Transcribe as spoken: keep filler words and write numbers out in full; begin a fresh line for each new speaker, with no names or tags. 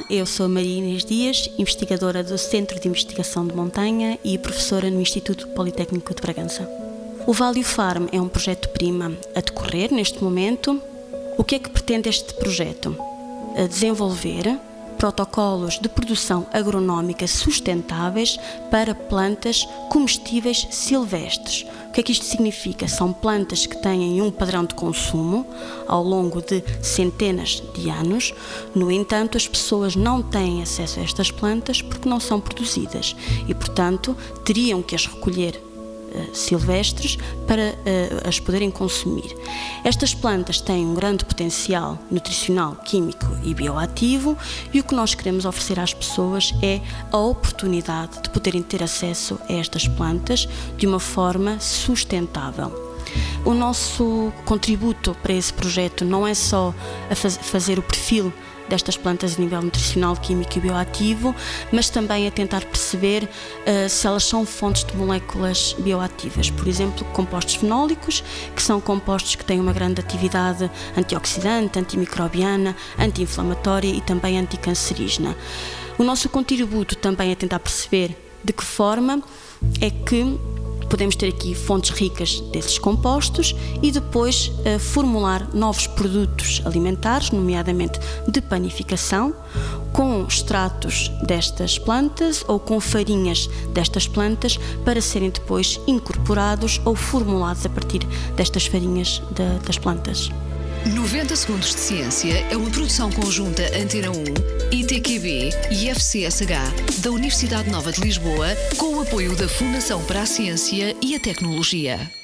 eu sou a Maria Inês Dias, investigadora do Centro de Investigação de Montanha e professora no Instituto Politécnico de Bragança. O Value Farm é um projeto-prima a decorrer neste momento. O que é que pretende este projeto? A desenvolver protocolos de produção agronómica sustentáveis para plantas comestíveis silvestres. O que é que isto significa? São plantas que têm um padrão de consumo ao longo de centenas de anos. No entanto, as pessoas não têm acesso a estas plantas porque não são produzidas e, portanto, teriam que as recolher silvestres para uh, as poderem consumir. Estas plantas têm um grande potencial nutricional, químico e bioativo e o que nós queremos oferecer às pessoas é a oportunidade de poderem ter acesso a estas plantas de uma forma sustentável. O nosso contributo para esse projeto não é só a faz- fazer o perfil destas plantas a nível nutricional, químico e bioativo, mas também a tentar perceber uh, se elas são fontes de moléculas bioativas. Por exemplo, compostos fenólicos, que são compostos que têm uma grande atividade antioxidante, antimicrobiana, anti-inflamatória e também anticancerígena. O nosso contributo também é tentar perceber de que forma é que podemos ter aqui fontes ricas desses compostos e depois uh, formular novos produtos alimentares, nomeadamente de panificação, com extratos destas plantas ou com farinhas destas plantas para serem depois incorporados ou formulados a partir destas farinhas de, das plantas.
noventa Segundos de Ciência é uma produção conjunta Antena um, I T Q B e F C S H da Universidade Nova de Lisboa, com o apoio da Fundação para a Ciência e a Tecnologia.